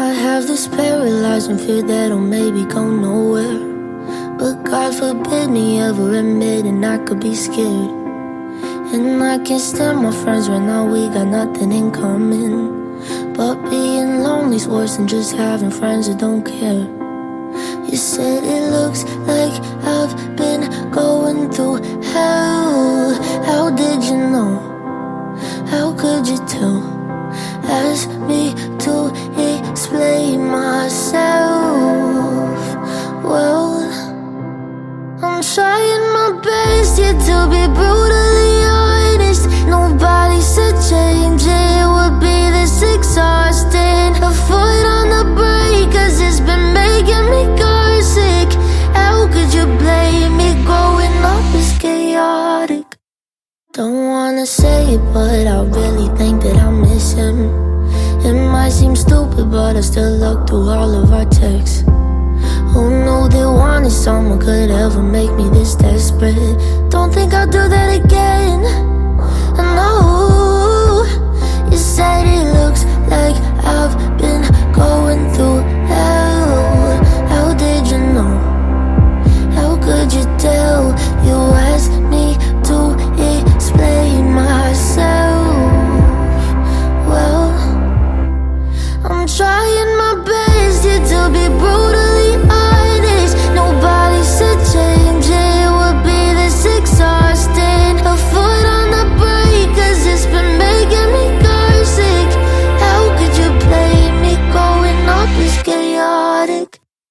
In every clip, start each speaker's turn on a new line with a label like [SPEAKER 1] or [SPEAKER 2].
[SPEAKER 1] I have this paralyzing fear that I'll maybe go nowhere, but God forbid me ever admitting I could be scared. And I can't stand my friends right now, we got nothing in common, but being lonely's worse than just having friends that don't care. You said it looks like I've been going through hell. How did you know? How could you tell? Ask me to explain myself. Well, I'm trying my best yet to be brutally honest. Nobody said change it would be this exhausting. A foot on the brake, 'cause it's been making me car sick. How could you blame me? Growing up is chaotic. Don't wanna say it, but I really think that I miss him. It might seem stupid, but I still look through all of our texts. Who knew that wanting someone could ever make me this desperate? Don't think I'll do that again. No, you said it looks like I've been going through hell. How did you know? How could you tell? You asked me to explain myself. Well, I'm trying my best yet to be brutally honest. Nobody said change it would be this exhausting. A foot on the brake, 'cause it's been making me car sick. How could you blame me? Growing up is chaotic.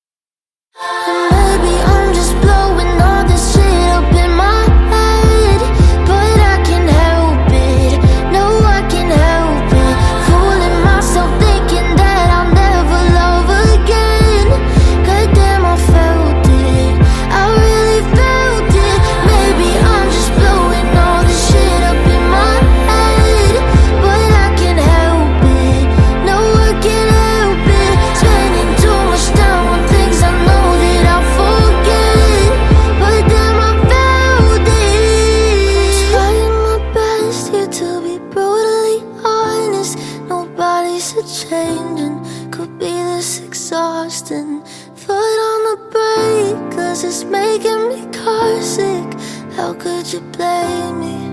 [SPEAKER 1] And maybe I'm just blowing all this shit up in my head, but I can help it. No, I can help it. Fooling myself thinking that I'll never love again. Goddamn, I felt it. I really felt it. Maybe I'm just blowing all this shit up in my head, but I can help it. No, I can help it. Spending too much time on things I know that I'll forget, but damn, I felt it. Trying my best here to be brutally honest. Nobody said changing could be this exhausting. Foot on the brake, 'cause it's making me car sick. How could you blame me?